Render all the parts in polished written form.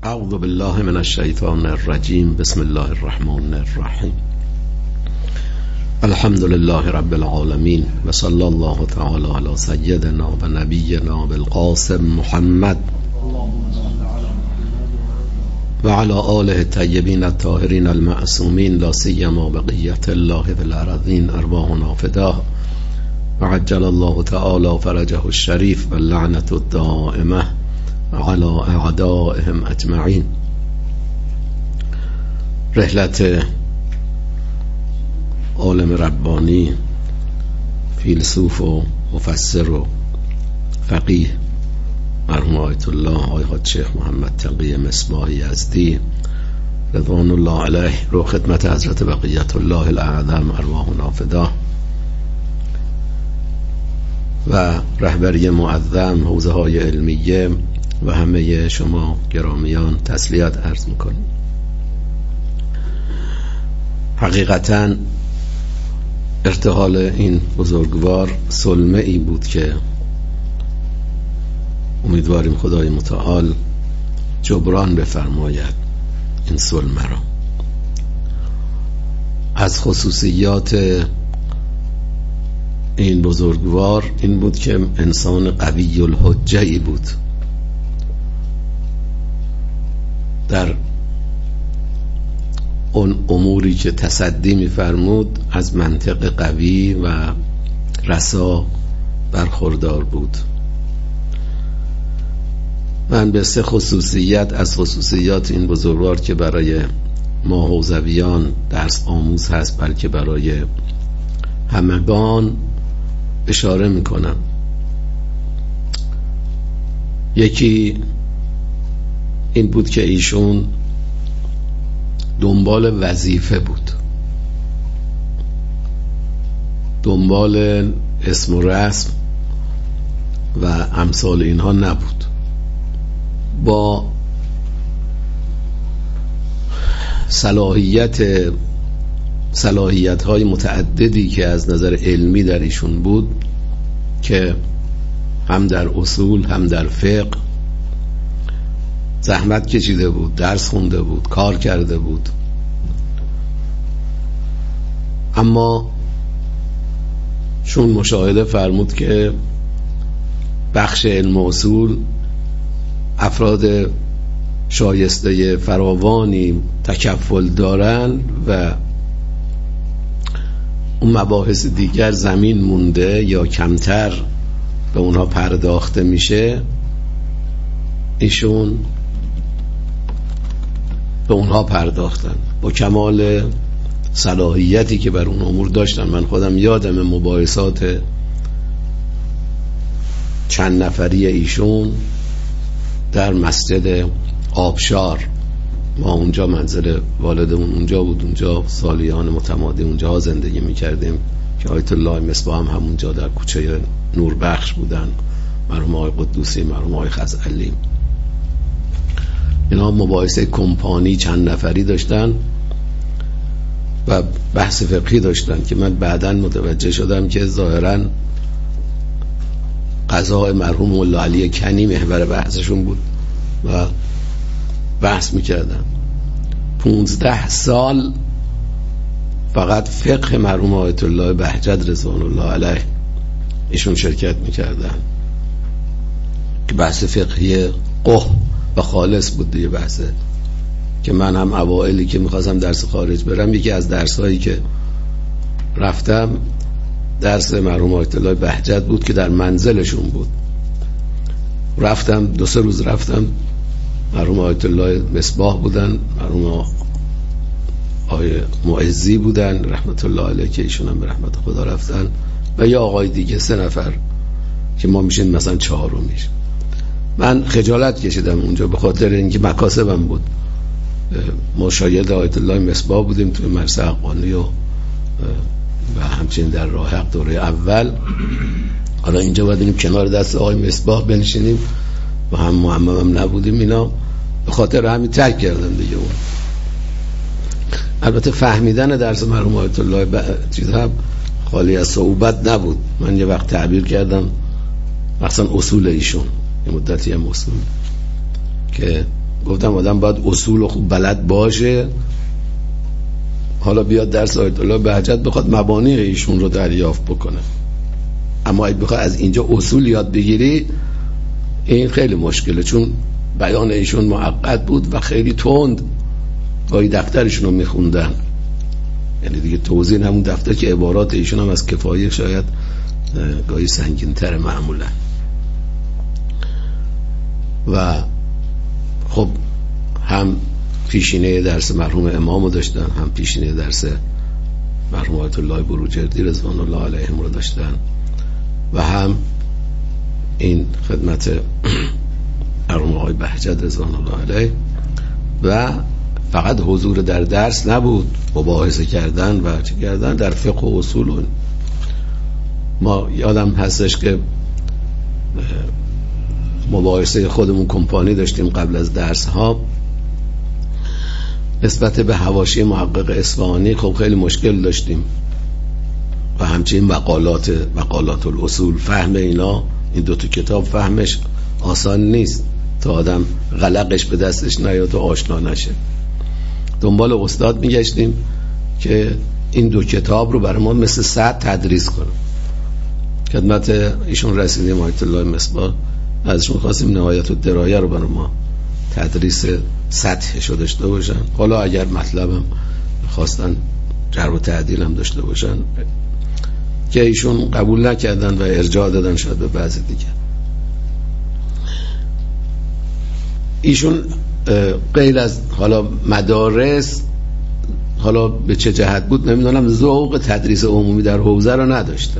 اعوذ بالله من الشیطان الرجیم. بسم الله الرحمن الرحیم. الحمد لله رب العالمین و صلی الله تعالی علی سیدنا و نبینا بالقاسم محمد و علی آله الطیبین الطاهرین المعصومین لا سیما بقیت الله فی الارضین ارواحنا فداه و عجل الله تعالی فرجه الشریف و اللعنة الدائمه على اعدائهم اجمعین. رحلت عالم ربانی، فیلسوف و مفسر و فقیه مرحوم آیت الله آقای حاج شیخ محمد تقی مصباح یزدی رضوان الله علیه رو خدمت حضرت بقیت الله الاعظم ارواحنا فداه و رهبری معظم حوزه های علمیه و همه شما گرامیان تسلیت عرض میکنیم. حقیقتا ارتحال این بزرگوار سلمه ای بود که امیدواریم خدای متعال جبران بفرماید این سلمه را. از خصوصیات این بزرگوار این بود که انسان قوی الحجه ای بود. در اون اموری که تصدی می‌فرمود از منطق قوی و رسا برخوردار بود. من به سه خصوصیت از خصوصیات این بزرگوار که برای ما حوزویان درس آموز هست بلکه برای همگان اشاره میکنم. یکی این بود که ایشون دنبال وظیفه بود، دنبال اسم و رسم و امثال اینها نبود. با صلاحیت های متعددی که از نظر علمی در ایشون بود که هم در اصول هم در فقه زحمت کشیده بود، درس خونده بود، کار کرده بود، اما چون مشاهده فرمود که بخش علم و اصول افراد شایسته فراوانی تکفل دارن و اون مباحث دیگر زمین مونده یا کمتر به اونها پرداخته میشه، ایشون به اونها پرداختن با کمال صلاحیتی که بر اون امور داشتن. من خودم یادم مباحثات چند نفری ایشون در مسجد آبشار، ما اونجا منزل والدمون اونجا بود، اونجا سالیان متمادی اونجا زندگی میکردیم که آیت الله مصباح هم همونجا در کوچه نوربخش بودن، مرحوم آقای قدوسی، مرحوم آقای خزعلی. اینا مباحثه کمپانی چند نفری داشتن و بحث فقهی داشتن که من بعداً متوجه شدم که ظاهراً قضاء مرحوم مولا علی کنی محور بحثشون بود و بحث میکردن. 15 سال فقط فقه مرحوم آیت الله بهجت رضوان الله علیه ایشون شرکت میکردن که بحث فقهی قح و خالص بود دیگه. بحثه که من هم اوائلی که میخواستم درس خارج برم، یکی از درسایی که رفتم درس مرحوم آیت الله بهجت بود که در منزلشون بود. رفتم 2-3 روز رفتم، مرحوم آیت الله مصباح بودن، مرحوم آقای معزی بودن رحمت الله علیه که ایشون هم به رحمت خدا رفتن و یا آقای دیگه، 3 نفر که ما میشیم مثلا 4میش. من خجالت کشیدم اونجا به خاطر اینکه مکاسبم بود. ما شاید آیت الله مصباح بودیم توی مرسه حقانی و همچنین در راه حق دوره اول. حالا اینجا باید اینیم کنار دست آقای مصباح بنشینیم و هم معمم نبودیم. اینا به خاطر همین ترک کردم دیگه. اون البته فهمیدن درس مرحوم آیت الله چیزها خالی از صعوبت نبود. من یه وقت تعبیر کردم مثلا اصول ایشون، یه مدتی هم اصول که گفتم آدم باید اصول و خوب بلد باشه، حالا بیاد درس آیت الله بهجت بخواد مبانی ایشون رو دریافت بکنه. اما اگه بخواد از اینجا اصول یاد بگیری این خیلی مشکله، چون بیان ایشون معقد بود و خیلی تند، گاهی دفترشون رو میخوندن، یعنی دیگه توضیح همون دفتر که عبارات ایشون هم از کفایه شاید گاهی سنگین تر معمولا. و خب هم پیشینه درس مرحوم امامو داشتن، هم پیشینه درس مرحوم آیت الله بروجردی رضوان الله علیهم رو داشتن، و هم این خدمت مرحوم آقای بهجت رضوان الله علیه. و فقط حضور در درس نبود، مباحثه کردن و چه کردن در فقه و اصول. ما یادم هستش که مباحثه خودمون کمپانی داشتیم قبل از درس ها نسبت به حواشی محقق اصفهانی، خب خیلی مشکل داشتیم و همچنین مقالات الاصول، فهم اینا، این دوتا کتاب فهمش آسان نیست تا آدم غلقش به دستش نیاد و آشنا نشه. دنبال استاد میگشتیم که این دو کتاب رو برای ما مثل سطح تدریس کنه. خدمت ایشون رسیدیم آیت الله مصباح، ازشون خواستیم نهایت الدرایه رو برای ما تدریس سطحش رو داشته باشن، حالا اگر مطلبم خواستن جر و تعدیل هم داشته باشن، که ایشون قبول نکردن و ارجاع دادن شاید به بعضی دیگه. ایشون غیر از حالا مدارس، حالا به چه جهت بود نمیدونم، ذوق تدریس عمومی در حوزه رو نداشته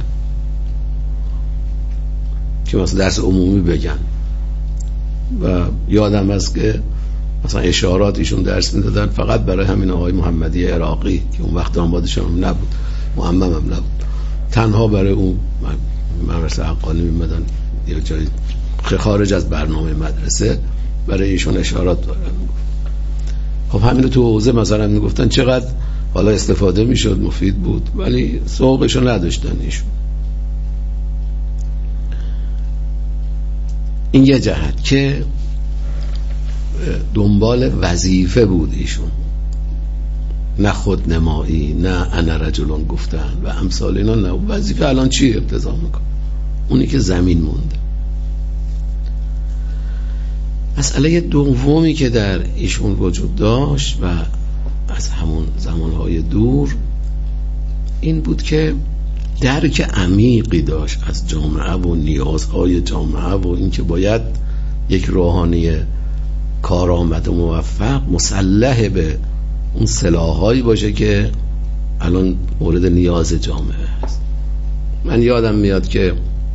که مثلا درس عمومی بگن. و یادم هست که مثلا اشارات ایشون درس میدادن فقط برای همین آقای محمدی عراقی که اون وقت آمادشون نبود، معمم هم نبود، تنها برای اون مدرسه حقانی میمدن یا جای خارج از برنامه مدرسه برای ایشون اشارات دارن. خب همین رو تو حوزه مثلا میگفتن چقدر حالا استفاده میشد، مفید بود، ولی ذوقشو نداشتن ایشون. این یه جهت که دنبال وظیفه بود ایشون، نه خودنمایی، نه انا رجلون گفتن و امثال اینا. نه وظیفه الان چی ابتضا میکنه؟ اونی که زمین مونده. مسئله دومی که در ایشون وجود داشت و از همون زمانهای دور این بود که درک عمیقی داشت از جامعه و نیازهای جامعه و اینکه باید یک روحانی کارآمد و موفق مسلح به اون سلاح‌هایی باشه که الان مورد نیاز جامعه است. من یادم میاد که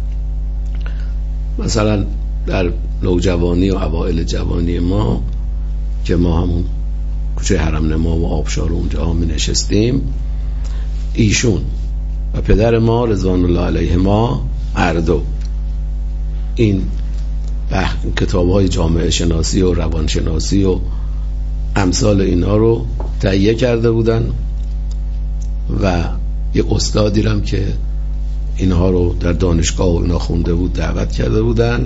مثلا در نوجوانی و اوائل جوانی ما که ما همون کوچه حرم نما و آبشار اونجا هم می نشستیم، ایشون و پدر ما رضوان الله علیهما هر دو این کتاب‌های جامعه شناسی و روانشناسی و امثال اینا رو تهیه کرده بودن و یه استادی هم که اینها رو در دانشگاه و اینا خونده بود دعوت کرده بودن.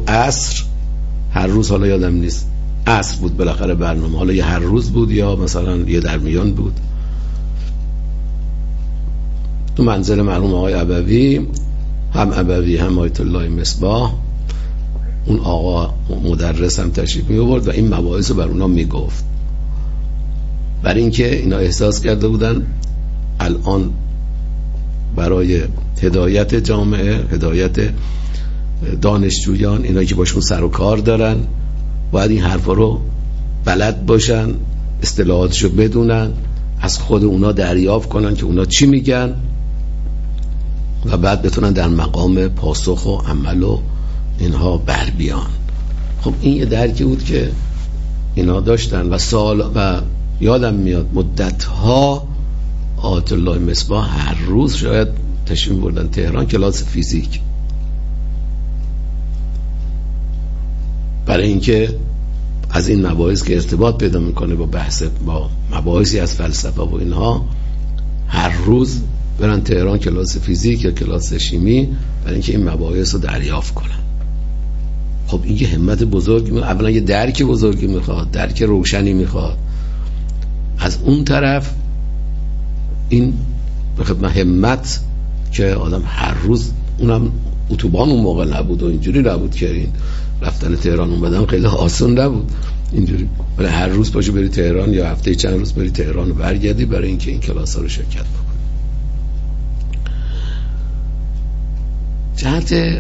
هر روز حالا یادم نیست عصر بود بالاخره برنامه، حالا یه هر روز بود یا مثلا یه درمیان بود، تو منزل مرحوم آقای ابوی، هم ابوی هم آیت الله مصباح، اون آقا مدرس هم تشریف می آورد و این مباحث رو بر اونا می گفت، برای اینکه اینا احساس کرده بودن الان برای هدایت جامعه، هدایت دانشجویان، اینا که باشون سر و کار دارن، باید این حرفا رو بلد باشن، اصطلاحاتشو بدونن، از خود اونا دریافت کنن که اونا چی میگن و بعد بتونن در مقام پاسخ و عمل و اینها بر بیان. خب این یه درکی بود که اینا داشتن و یادم میاد مدتها آیت الله مصباح هر روز شاید تشریف بردن تهران کلاس فیزیک، برای اینکه از این مباحث که ارتباط پیدا میکنه با مباحثی از فلسفه و اینها، هر روز برن تهران کلاس فیزیک یا کلاس شیمی برای اینکه این مباحث رو دریافت کنن. خب این یه همت بزرگی میخواد، اولا یه درک بزرگی میخواد، درک روشنی میخواد. از اون طرف این به خدمت همت که آدم هر روز، اونم اتوبان اون موقع نبود و اینجوری نبود که این رفتن تهران اومدن خیلی آسان نبود اینجوری، ولی هر روز پاشو بری تهران یا هفته چند روز بری تهران و برگردی برای اینکه این کلاس ها رو شرکت بکنی. جهت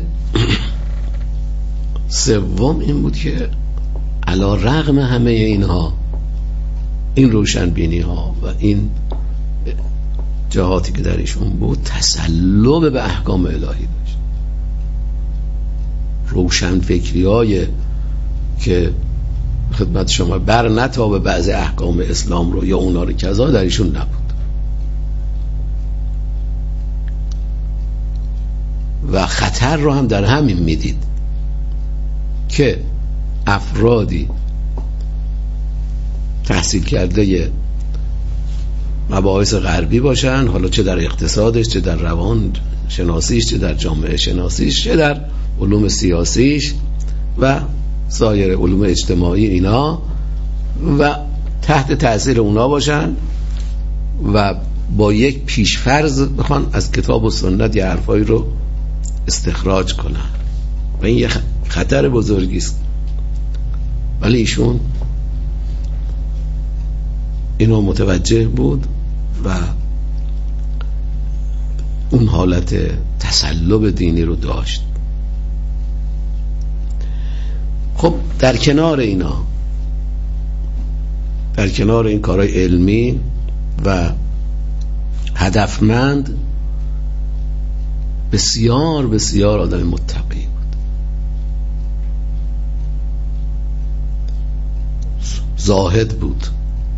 سوم این بود که علی رغم همه اینها، این روشنبینی ها و این جهاتی که در ایشون بود، تسلب به احکام الهی داشت. روشن فکری های که خدمت شما بر نتابه بعض احکام اسلام رو یا اونا رو کذا در ایشون نبود. و خطر رو هم در همین میدید که افرادی تحصیل کرده مباحث غربی باشن، حالا چه در اقتصادش، چه در روان شناسیش، چه در جامعه شناسیش، چه در علوم سیاسیش و سایر علوم اجتماعی اینا، و تحت تأثیر اونا باشن و با یک پیشفرض بخوان از کتاب و سنت یه حرفایی رو استخراج کنن و این یه خطر بزرگی است. ولی ایشون اینو متوجه بود و اون حالت تسلب دینی رو داشت. خب در کنار اینا، در کنار این کارهای علمی و هدفمند، بسیار بسیار آدم متقی بود، زاهد بود،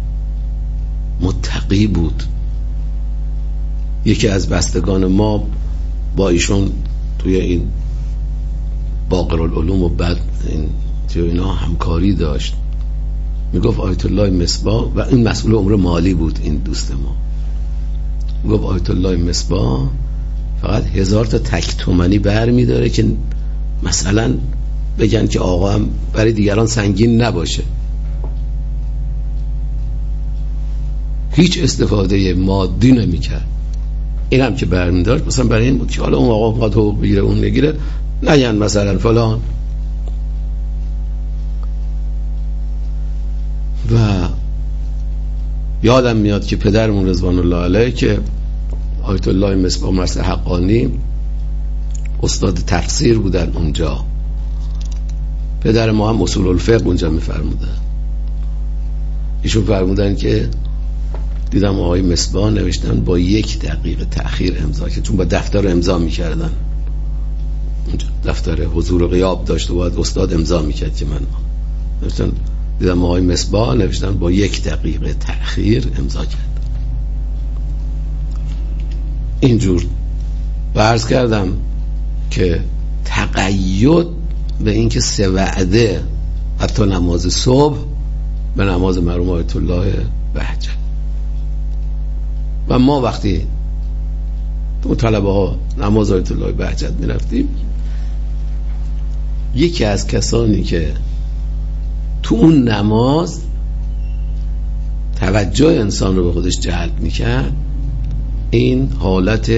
متقی بود. یکی از بستگان ما با ایشون توی این باقرالعلوم و بعد این توی اینا همکاری داشت. میگفت آیت الله مصباح، و این مسئول امور مالی بود این دوست ما، میگفت آیت الله مصباح فقط 1000 تا تک تومنی بر میداره که مثلا بگن که آقا هم برای دیگران سنگین نباشه. هیچ استفاده مادی نمیکرد. این هم که برمیداشت مثلا برای این بود که حالا اون آقا میخواد حقوق بگیره اون نگیره، نگن مثلا فلان. و یادم میاد که پدرمون رضوان الله علیه که آیت الله مصباح مرسل حقانی استاد تفسیر بودن اونجا، پدر ما هم اصول الفقه اونجا میفرمودن. ایشون فرمودن که دیدم آقای مصباح نوشتن با 1 دقیقه تأخیر امضا، که چون با دفتر امضا میکردن، دفتر حضور و غیاب داشت و باید استاد امضا میکرد، که من نوشتن دیدم آقای مصباح نوشتن با 1 دقیقه تأخیر امضا کرد. اینجور عرض کردم که تقید به این که 3 وعده حتی نماز صبح به نماز مرحوم آیت الله بهجت. و ما وقتی تو طلبه ها نماز آیت الله بهجت می رفتیم، یکی از کسانی که تو اون نماز توجه انسان رو به خودش جلب می کرد، این حالت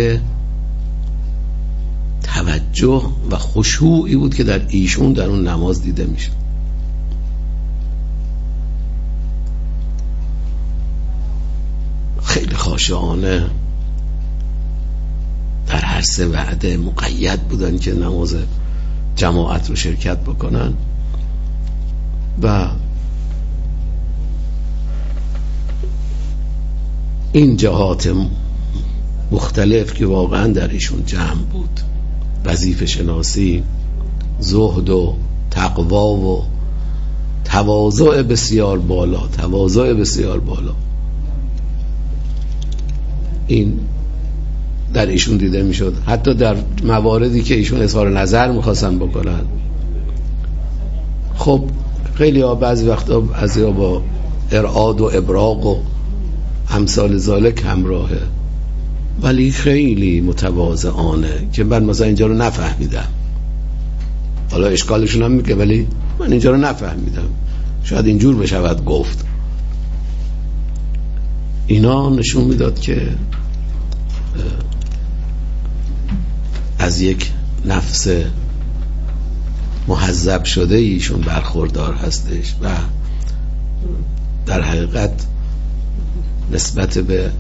توجه و خشوعی بود که در ایشون در اون نماز دیده می شد. خیلی خاشعانه در هر 3 وعده مقید بودن که نماز جماعت رو شرکت بکنن. و این جهات مختلف که واقعا در ایشون جمع بود، وظیفه شناسی، زهد و تقوا و تواضع بسیار بالا، تواضع بسیار بالا، این در ایشون دیده میشد. حتی در مواردی که ایشون اظهار نظر میخواستن بکنن، خب خیلی ها بعضی وقتا از یا با ارعاد و ابراق و امثال ذالک همراهه، ولی خیلی متواضعانه که من مثلا اینجا رو نفهمیدم، حالا اشکالشون هم میگه ولی من اینجا رو نفهمیدم، شاید اینجور بشود گفت. اینا نشون میداد که از یک نفس مهذب شده ایشون برخوردار هستش و در حقیقت نسبت به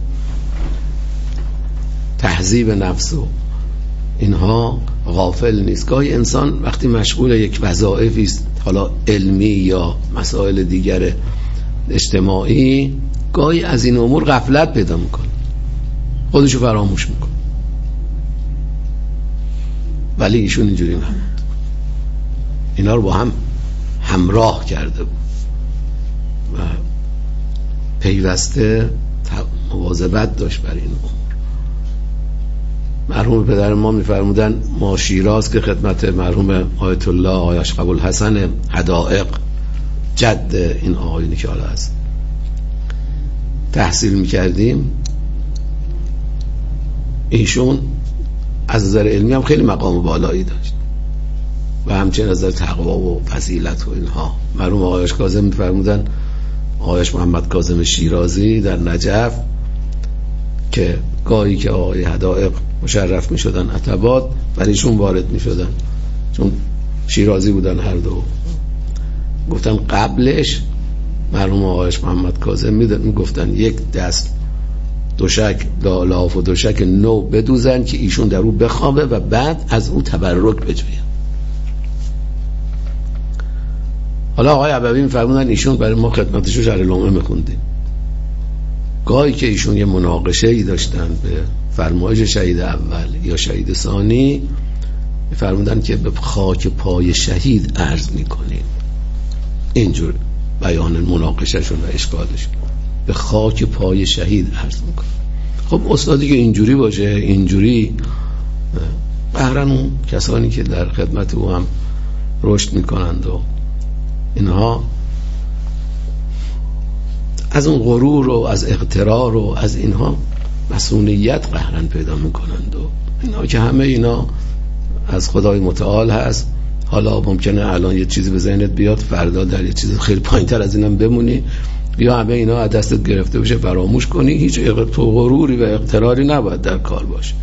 تهذیب نفس و اینها غافل نیست. گاهی انسان وقتی مشغول یک وظایفی است، حالا علمی یا مسائل دیگر اجتماعی، گاهی از این امور غفلت پیدا میکنه، خودشو فراموش میکنه. ولی ایشون اینجوری نبود، اینا رو با هم همراه کرده بود و پیوسته مواظبت داشت بر این امور. مرحوم پدر ما میفرمودن ما شیراز که خدمت مرحوم آیت الله آقای اشقب الحسن حدائق، جد این آقایونی که حالا هست، تحصیل میکردیم، ایشون از نظر علمی هم خیلی مقام بالایی داشت و همچنین از نظر تقوا و فضیلت و اینها. مرحوم آقایش کاظم میفرمودن، آقایش محمد کاظم شیرازی در نجف، که گاهی که آقای حدائق مشرف میشدن عتبات ولیشون وارد میشدن، چون شیرازی بودن هر دو، گفتن قبلش مرحوم آقایش محمد کاظم میگفتن یک دست دوشک لاف و دوشک نو بدوزن که ایشون در او بخوابه و بعد از او تبرک بجوین. حالا آقای عبوی میفرمودن ایشون برای ما خدمتشو شرح لومه میخوندیم. گاهی که ایشون یه مناقشه ای داشتن به فرمایش شهید اول یا شهید ثانی، میفرمودن که به خاک پای شهید عرض میکنیم. اینجور بیان مناقشهشون و اشکالشون، به خاک پای شهید عرض میکنیم. خب استادی که اینجوری باشه، اینجوری قهرن اون کسانی که در خدمت او هم رشد میکنند و اینها از اون غرور و از اغترار و از اینها مسئولیت قهرن پیدا میکنند و اینا که همه اینا از خدای متعال هست. حالا ممکنه الان یه چیزی به ذهنت بیاد، فردا در یه چیز خیلی پایین‌تر از اینم بمونی، یا همه اینا از دستت گرفته بشه فراموش کنی. هیچ غروری و اغتراری نباید در کار باشه.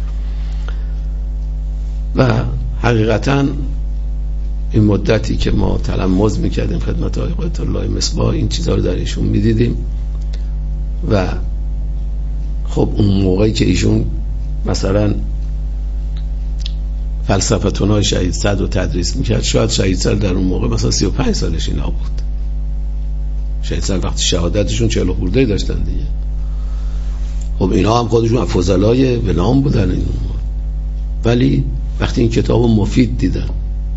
و حقیقتاً این مدتی که ما تلمذ میکردیم خدمت آقای آیت الله مصباح، این چیزها رو در ایشون میدیدیم و خب اون موقعی که ایشون مثلا فلسفتونای شهید صدر رو تدریس میکرد، شاید شهید صدر در اون موقع مثلا 35 سالش اینا بود. شهید صدر وقتی شهادتشون 40 خورده داشتن دیگه. خب اینا هم خودشون فضلای ولام بودن این، ولی وقتی این کتاب مفید دیدن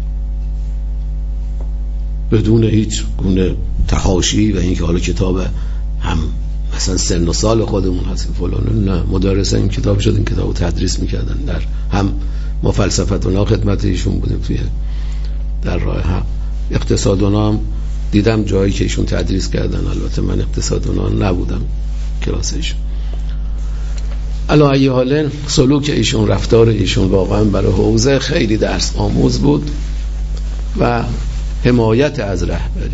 بدون هیچ گونه تحاشی و اینکه حالا کتاب هم مثلا سن و سال خودمون هست فلان، نه، مدرسه این کتاب شد، این کتابو تدریس میکردن. در هم ما فلسفتونا خدمت ایشون بودیم توی در راه حق. اقتصادونا هم دیدم جایی که ایشون تدریس کردن، البته من اقتصادونا نبودم کلاس ایشون. علی ای حال سلوک ایشون، رفتار ایشون واقعا برای حوزه خیلی درس آموز بود و حمایت از رهبری،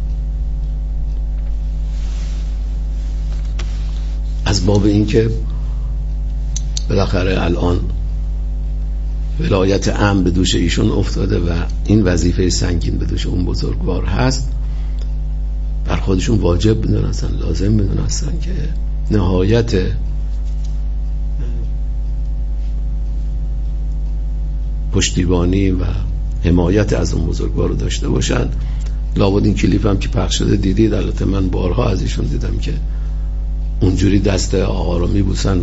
از باب این که بالاخره الان ولایت امر به دوش ایشون افتاده و این وظیفه سنگین به دوش اون بزرگوار هست، بر خودشون واجب بدونستن، لازم بدونستن که نهایت پشتیبانی و حمایت از اون بزرگوار رو داشته باشن. لابد این کلیپ هم که پخش شده دیدید، البته من بارها از ایشون دیدم که اونجوری دست آقا رو میبوسن و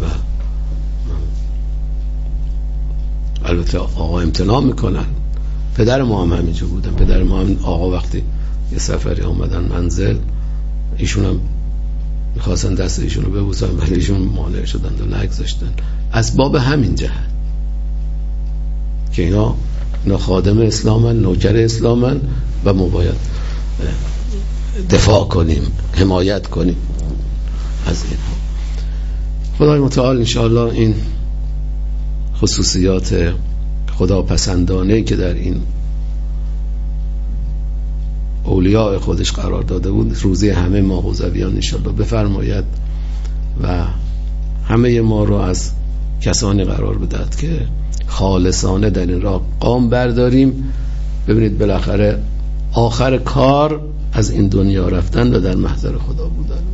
البته آقا امتناع میکنن. پدر ما هم همینجا بودن. پدر ما هم آقا وقتی یه سفری آمدن منزل، ایشون هم میخواستن دست ایشون رو ببوسن ولی ایشون مانع شدن و نگذاشتن، از باب همین جهت که اینا خادم اسلامن، نوکر اسلامن و ما باید دفاع کنیم، حمایت کنیم از اینها. خدای متعال انشاءالله این خصوصیات خداپسندانه که در این اولیاء خودش قرار داده بود، روزی همه ما حوزویان انشالله بفرماید و همه ما رو از کسانی قرار بدهد که خالصانه در این راه قام برداریم. ببینید بالاخره آخر کار از این دنیا رفتن و در محضر خدا بودن.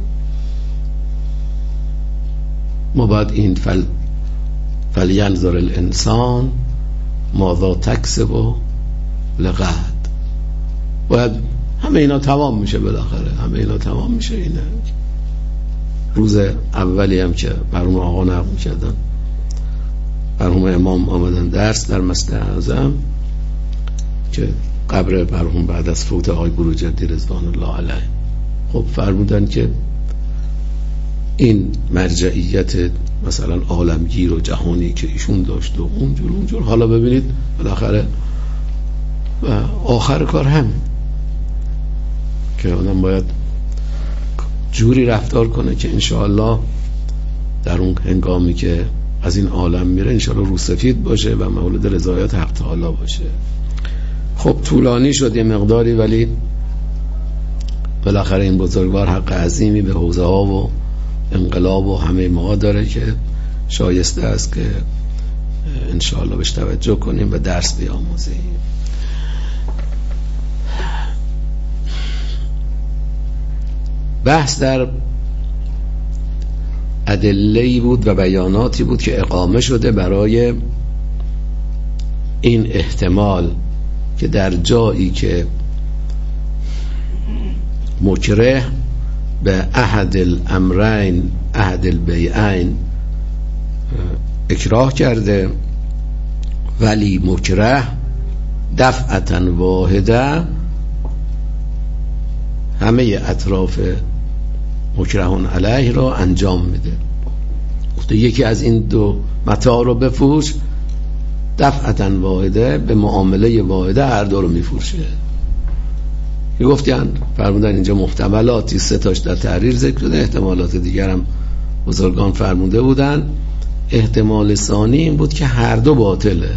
ما باید این فلینظر الانسان ماذا تکسب لغد، باید همه اینا تمام میشه، بالاخره همه اینا تمام میشه. اینه روز اولی هم که مرحوم آقا نقل میکردن، مرحوم امام آمدن درس در مسجد اعظم که قبر مرحوم بعد از فوت آقای بروجردی رضوان الله علیه، خب فرمودن که این مرجعیت مثلا عالمگیر و جهانی که ایشون داشت و اونجور حالا ببینید بالاخره و آخر کار هم که آدم باید جوری رفتار کنه که انشاءالله در اون هنگامی که از این عالم میره انشاءالله رو سفید باشه و مولد رضایت حق تعالی باشه. خب طولانی شد یه مقداری، ولی بالاخره این بزرگوار حق عظیمی به حوزه ها و انقلاب و همه ما داره که شایسته است که انشاءالله بهش توجه کنیم و درس بیاموزیم. بحث در ادله‌ای بود و بیاناتی بود که اقامه شده برای این احتمال که در جایی که مکره به احد الامرین احد البیعین اکراه کرده، ولی مکره دفعتا واحده همه اطراف مکرهون علیه را انجام میده. گفته یکی از این دو متاع رو بفروش، دفعتا واحده به معامله واحده هر دو رو میفروشه. که گفتن فرمودن اینجا محتملاتی 3 تاش در تحریر ذکر شده، احتمالات دیگر هم بزرگان فرموده بودن. احتمال ثانی این بود که هر دو باطله.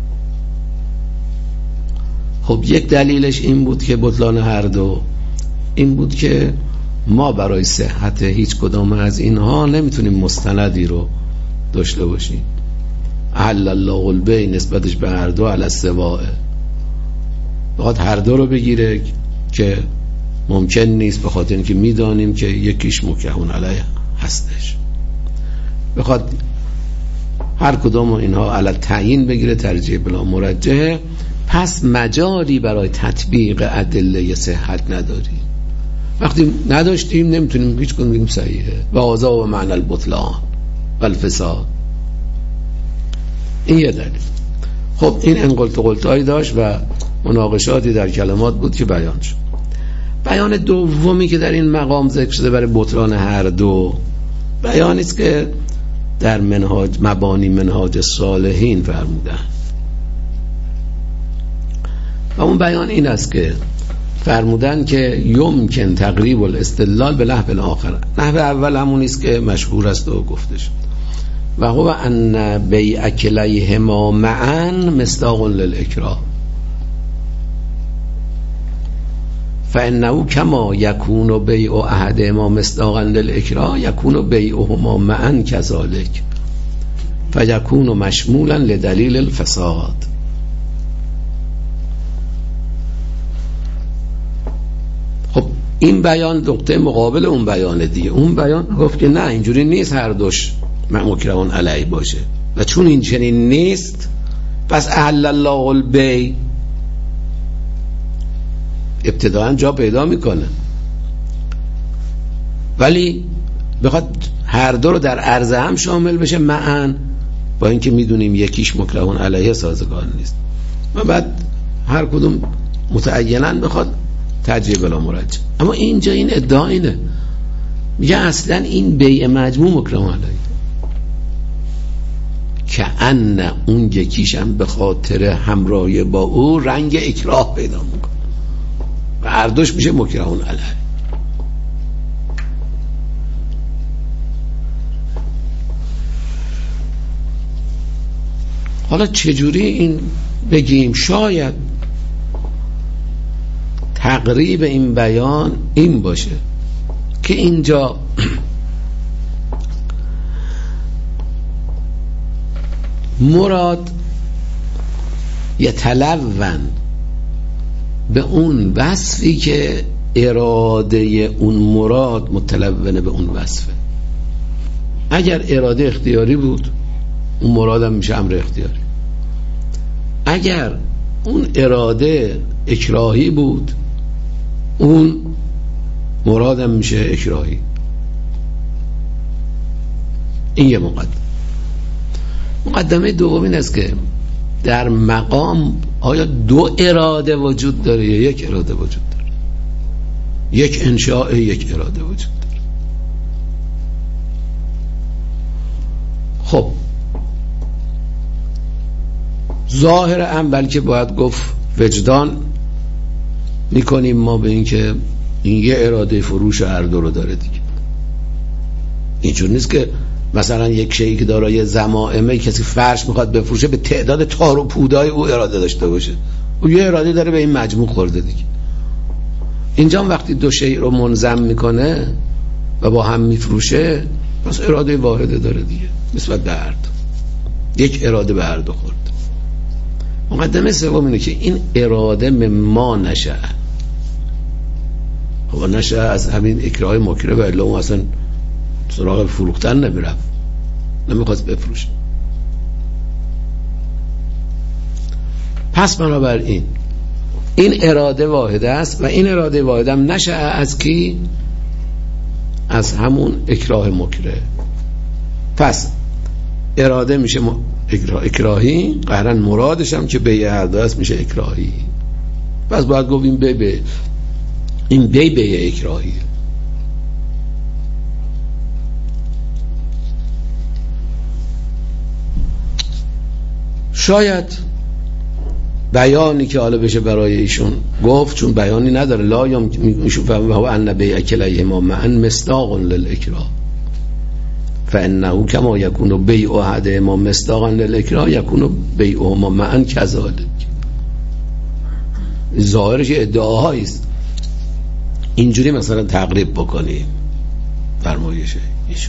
خب یک دلیلش این بود که بطلان هر دو این بود که ما برای صحت هیچ کدام از اینها نمیتونیم مستندی رو داشته باشیم. احل الله البیع نسبتش به هر دو علی السواء، باید هر دو رو بگیره که ممکن نیست، به خاطر اینکه میدانیم که یکیش مکرهون علیه هستش. بخواد هر کدام اینها علی تعیین بگیره، ترجیح بلا مرجحه، پس مجالی برای تطبیق ادله صحت نداریم. وقتی نداشتیم نمیتونیم هیچ کدوم بگیم صحیحه. و آزا و معنی البطلان و الفساد. این یه دلیل. خب این انقلتهایی داشت و مناقشاتی در کلمات بود که بیان شد. بیان دومی که در این مقام ذکر شده برای بطلان هر دو، بیانی است که در مبانی منهاج صالحین فرمودن و اون بیان این است که فرمودن که یمکن تقریب الاستدلال به نحو الاخر. نحو اول همونی است که مشهور است و گفته شد، و هو ان بیع کلیهما معا مصداق للاکراه، فانه کما یکون بیع احدهما مصداقا للاکراه یکون بیعهما معا كذلك فیکون مشمولا لدلیل الفساد. خب این بیان نقطه مقابل اون بیان دیگه. اون بیان گفت که نه اینجوری نیست هر دوش مکرهون علیه باشه، و چون این چنین نیست پس احل الله البیع ابتداءً جا پیدا میکنه، ولی بخواد هر دو رو در عرضه هم شامل بشه معاً، با اینکه میدونیم یکیش مکرهون علیه سازگار نیست و بعد هر کدوم متعیناً بخواد ترجیح بلا مرجح. اما اینجا این ادعا اینه، میگه اصلا این بیع مجموع مکرهون علیه، که ان اون یکیشم به خاطر همراهی با او رنگ اکراه پیدا میکنه و هر دوش میشه مکرهون علیه. حالا چجوری این بگیم؟ شاید تقریب این بیان این باشه که اینجا مراد یتلون به اون وصفی که اراده اون مراد متلونه به اون وصفه. اگر اراده اختیاری بود اون مراد هم میشه امر اختیاری، اگر اون اراده اکراهی بود اون مراد هم میشه اکراهی. این یه مقدمه دوم این است که در مقام آیا دو اراده وجود داره یا یک اراده وجود داره؟ یک انشاء یک اراده وجود داره. خب ظاهر هم بلکه باید گفت وجدان میکنیم ما به این که این یه اراده فروش هر دو رو داره دیگه. اینجور نیست که مثلا یک شیئی که دارای ضمائمه کسی فرش میخواد بفروشه به تعداد تار و پودای او اراده داشته باشه، او یه اراده داره به این مجموع خورده دیگه. اینجا وقتی دو شیء رو منظم میکنه و با هم میفروشه پس اراده واحده داره دیگه نسبت به هر دو، یک اراده به هر دو خورد. مقدمه سوم اینه که این اراده مما نشه، خب نشه از همین اکراه مکره و الا اون اصلا سراغ فروختن نمیرفت، نمیخواست بفروشه. پس بنابراین این اراده واحده است و این اراده واحده هم نشه از کی؟ از همون اکراه مکره. پس اراده میشه اکراهی، قهرن مرادش هم که بیع هرده است میشه اکراهی. پس باید گفت این بیع اکراهی. شاید بیانی که حالا بشه برای ایشون گفت، چون بیانی نداره، لا میشون فهم هو ان بیع کلیهما معا مصداق للاکراه فانه کما یکون بیع احدهما مصداقا للاکراه یکون بیعهما معا کذالک. ظاهرش ادعاهایی است، اینجوری مثلا تقریب بکنیم فرمایش ایشون.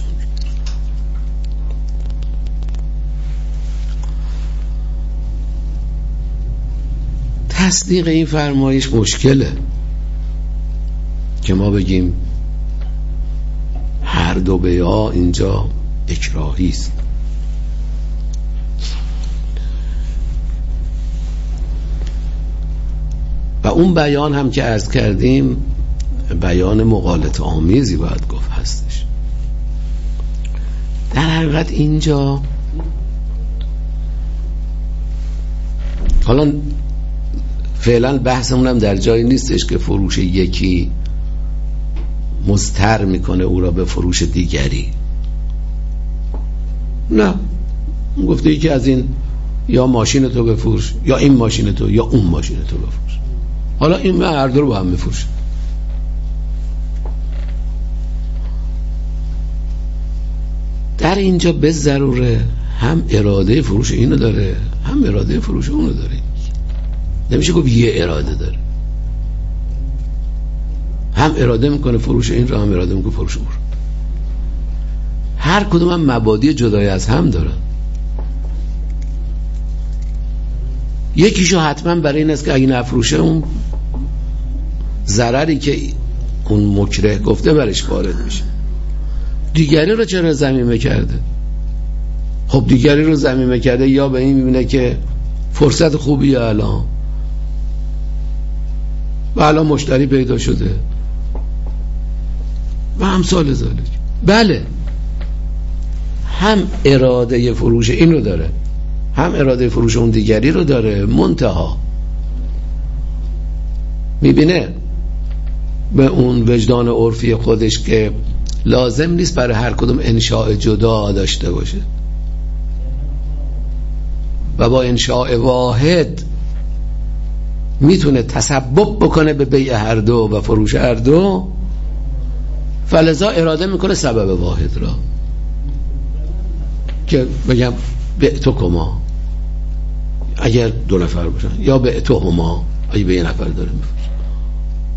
تصدیق این فرمایش مشکله که ما بگیم هر دو بیعا اینجا اکراهی است. و اون بیان هم که عرض کردیم بیان مغالطه آمیزی باید گفت هستش. در حقیقت اینجا حالا فعلا بحثمون هم در جایی نیستش که فروش یکی مضطر میکنه او را به فروش دیگری. نه، گفته یکی از این یا ماشین تو بفروش یا این ماشین تو یا اون ماشین تو بفروش. حالا این هر دو رو با هم میفروشه. در اینجا به ضروره هم اراده فروش اینو داره هم اراده فروش اونو داره. نمیشه گفت یه اراده داره، هم اراده میکنه فروش این رو هم اراده میکنه فروش اون رو. هر کدوم هم مبادی جدای از هم دارن. یکیشو حتما برای این است که اگه نفروشه اون ضرری که اون مکره گفته برش وارد میشه. دیگری رو چرا ضمیمه کرده؟ خب دیگری رو ضمیمه کرده یا به این میبینه که فرصت خوبیه الان و الان مشتری پیدا شده و امثال ذالک. بله، هم اراده فروش این رو داره هم اراده فروش اون دیگری رو داره، منتها میبینه به اون وجدان عرفی خودش که لازم نیست برای هر کدوم انشاء جدا داشته باشه و با انشاء واحد میتونه تسبب بکنه به بیع هر دو و فروش هر دو، فلذا اراده میکنه سبب واحد را که بگم بعتو کما اگر دو نفر باشن یا بعتو هما اگه به یه نفر داره میفروشه.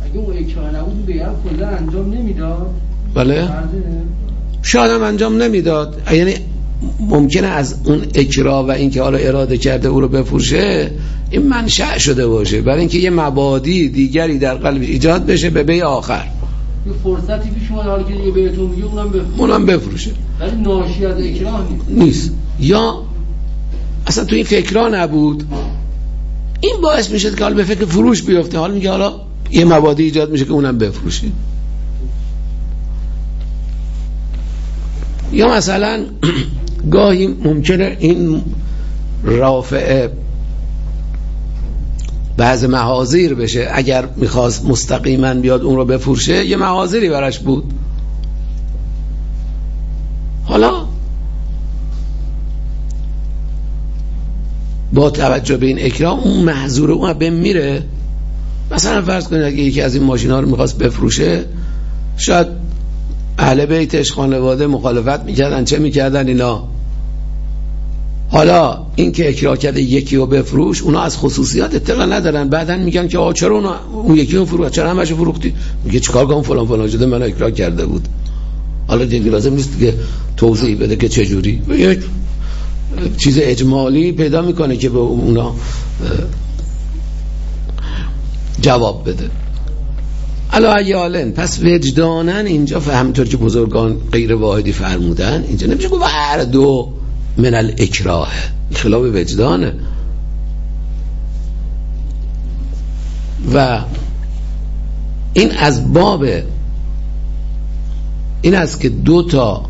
اگه اون اکراه نبود بیعت کلا انجام نمیداد. بله شاید هم انجام نمیداد، یعنی ممکنه از اون اکراه و اینکه حالا اراده کرده او رو بفروشه این منشأ شده باشه برای اینکه یه مبادی دیگری در قلبش ایجاد بشه به بیع آخر، یه فرصتی پیش اومد حالا که دیگه بهتون میگه اونم بفروشه، ولی ناشی از اکراه نیست. یا اصلا تو این فکرها نبود، این باعث میشه که حالا به فکر فروش بیفته، حالا میگه حالا یه مبادی ایجاد میشه که اونم بفروشه. یا مثلا گاهی ممکنه این رافع بعض محاذیر بشه، اگر میخواست مستقیما بیاد اون رو بفروشه یه محاذیری براش بود، حالا با توجه به این اکرام اون محظور اون به میره. مثلا فرض کنید اگه یکی از این ماشینا رو میخواست بفروشه، شاید اهل بیتش خانواده مخالفت میکردن، چه میکردن اینا، حالا این که اکراه کرده یکی رو بفروش، اونا از خصوصیات اطلاع ندارن، بعدن میگن که آقا چرا اون یکی رو فروخت، چرا همش فروختی؟ میگه چیکار کنم فلان فلان شده من اکراه کرده بود. حالا دیگه لازم نیست که توضیح بده که چه جوری، یک چیز اجمالی پیدا میکنه که به اونا جواب بده. علیالن پس وجدانن اینجا همینطور که بزرگان غیر واحدی فرمودن، اینجا نمیشه گفت هر دو من الاکراه، خلاف وجدانه. و این از باب این است که دو تا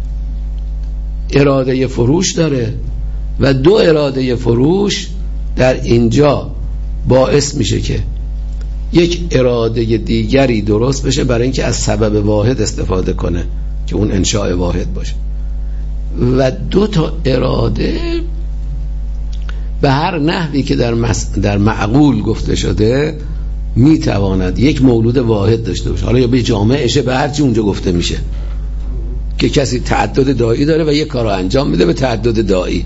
اراده فروش داره و دو اراده فروش در اینجا باعث میشه که یک اراده دیگری درست بشه برای اینکه از سبب واحد استفاده کنه که اون انشاء واحد باشه، و دو تا اراده به هر نحوی که در معقول گفته شده میتواند یک مولود واحد داشته باشه، حالا یا به جامعشه به هرچی اونجا گفته میشه که کسی تعدد داعی داره و یک کار رو انجام میده به تعدد داعی،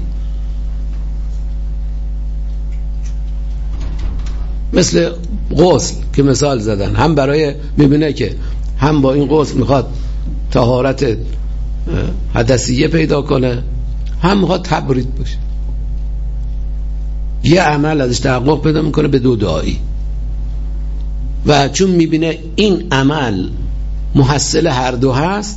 مثل غسل که مثال زدن، هم برای میبینه که هم با این غسل میخواد طهارت حدثیه پیدا کنه، هم میخواد تبرید باشه، یه عمل ازش تحقق پیدا میکنه به دو داعی، و چون میبینه این عمل محصل هر دو هست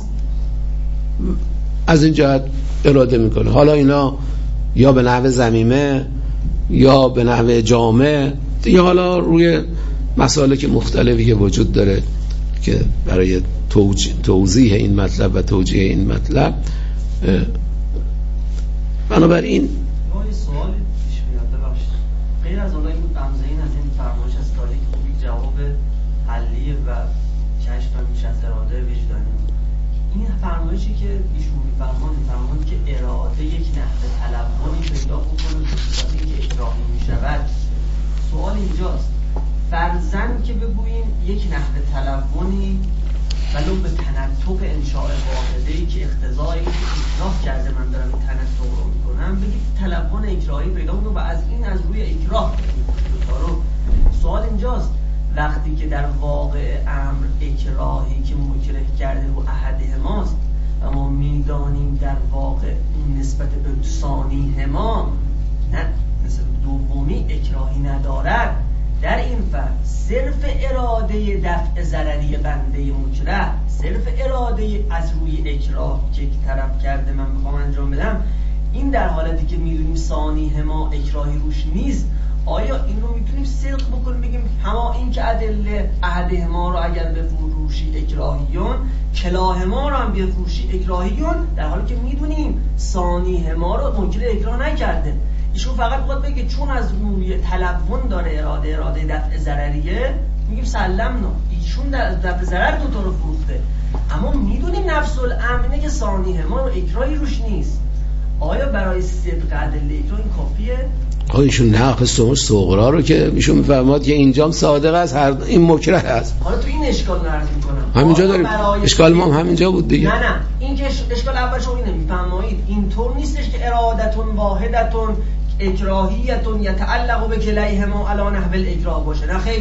از این جهت اراده میکنه. حالا اینا یا به نحو ضمیمه یا به نحو جامع، یا حالا روی مسائلی که مختلفی که وجود داره که برای توضیح این مطلب و توجیه این مطلب. بنابراین یه سوال پیش میاد، ببخشید غیر از اونایی بود بمزین از این فرمایش از تاریخ خوبی جواب حلیه و کشف میشه از اراده وجدانی، این فرمایشی که ایشون میفرمان که اراده یک نحو تلوانی پیدا بکنه به که اکراهی میشود. سوال اینجاست فرضاً که بگوییم یک نحو تلوانی ولو به تنطق انشاء واحده‌ای که اقتضای اکراه کرده من دارم این تنطق رو میکنم، بگید تلون اکراهی پیدا کنه و از این از روی اکراه رو. سوال اینجاست وقتی که در واقع امر اکراهی که مکره کرده رو احدهماست و ما میدانیم در واقع نسبت به ثانیهما نه نسبت دومی اکراهی ندارد، در این فرض صرف اراده دفع ضرری بنده مکره، صرف اراده از روی اکراه که یک طرف کرده من بخوام انجام بدم، این در حالتی که میدونیم ثانیهما اکراهی روش نیست، آیا این رو میتونیم صدق بکنیم بگیم هما این که ادله احدهما رو اگر بفروشی اکراهیون کلاهما رو هم بفروشی اکراهیون، در حالی که میدونیم ثانیهما رو منکر اکراه نکرده. ایشون فقط میخواد بگه چون از روی تلون داره اراده دفع ضرریه میگیم سلمنا، ایشون در دفع ضرر دوتا رو فروخته، اما میدونیم نفس الامر که ثانیهما رو اکراهی روش نیست. آیا برای صدق ادله اکراه این کافیه؟ ایشون نه قسمش صغرا رو که ایشون میفرماد که اینجام صادق است، هر این مکره است. حالا تو این اشکال رو عرض میکنم همینجا داریم اشکال ما هم همینجا بود دیگه. نه این که اشکال اول شما اینه میفرمایید اینطور نیستش که ارادتون واحدتون اکراهیتون یتعلق به کلیهما علی نحو الاکراه باشه، نه خیر،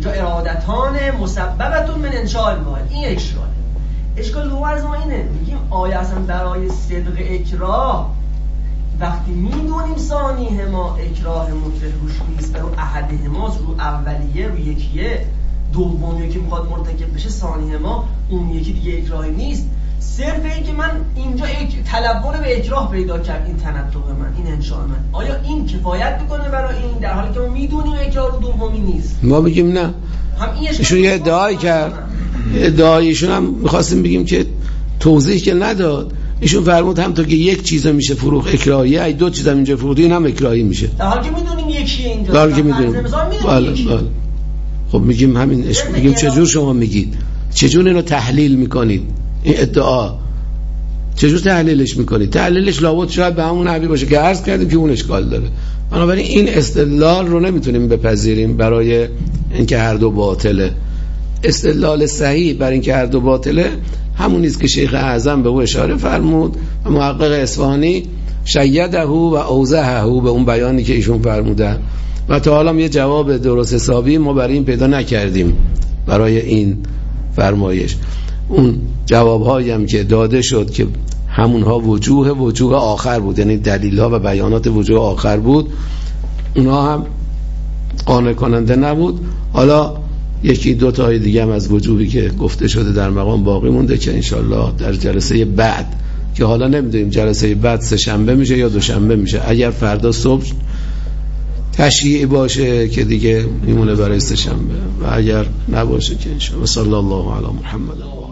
اینجا ارادتان مسببتون من انشاء الواحد، این اشکاله. اشکال دوم از ما اینه، میگیم آیا اصلا برای صدق اکراه وقتی میدونیم ثانیه ما اکراه مطلق روش نیست، رو احده ماست، رو اولیه، رو یکیه، دومیه که میخواد مرتکب بشه ثانیه ما، اون یکی دیگه اکراهی نیست، صرف این که من اینجا تلون به اکراه پیدا کرد، این تنطق من، این انشاء من، آیا این کفایت میکنه برای این در حالی که ما میدونیم اکراه رو دومی نیست؟ ما بگیم نه. هم ایشون یه ادعایی کرد، ادعایشون هم میخواستیم بگیم که توضیح که نداد. ایشون فرمود همونطور که یک چیز میشه فروخ اکراهیه، ای دو چیز هم اینجا فروخت، این هم اکراهی میشه، در حالی که میدونیم یکیه اینجا، در حالی که میدونیم. بله. خب میگیم همین میگیم چجور شما میگید، چجور اینو تحلیل میکنید، این ادعا چجور تحلیلش میکنید؟ تحلیلش لابد شاید به همون نحوی باشه که عرض کردیم که اون اشکال داره. بنابراین این استدلال رو نمیتونیم بپذیریم برای اینکه هر دو باطله. استدلال صحیح برای اینکه هر دو باطله همون نیست که شیخ اعظم به او اشاره فرمود و محقق اصفهانی شیده و اوضحه به اون بیانی که ایشون فرمودن، و تا حالا یه جواب درست حسابی ما برای این پیدا نکردیم برای این فرمایش. اون جوابهایی هم که داده شد که همونها وجوه آخر بود، یعنی دلیل‌ها و بیانات وجوه آخر بود، اونها هم قانع کننده نبود. حالا یکی دو تای دیگه هم از وجوهی که گفته شده در مقام باقی مونده که انشالله در جلسه بعد، که حالا نمیدونیم جلسه بعد سه شنبه میشه یا دوشنبه میشه، اگر فردا صبح تشییع باشه که دیگه میمونه برای سه شنبه، و اگر نباشه که انشالله. صلی الله علی محمد.